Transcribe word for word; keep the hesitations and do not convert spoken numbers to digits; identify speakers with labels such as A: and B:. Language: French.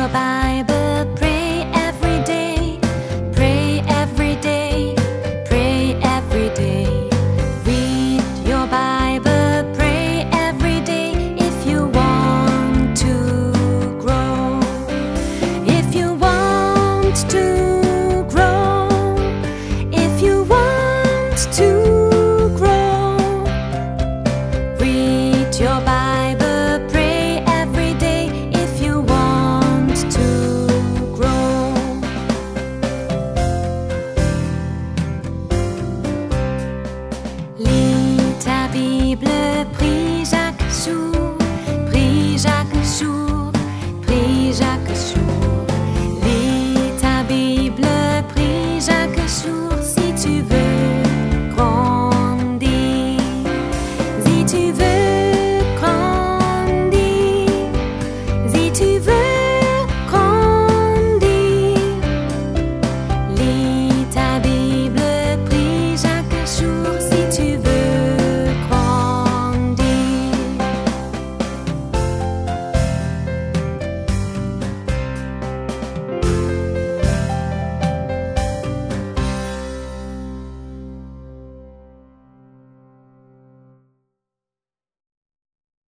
A: your Bible, pray every day, pray every day, pray every day. Read your Bible, pray every day if you want to grow. If you want to grow, if you want to grow, read your Bible.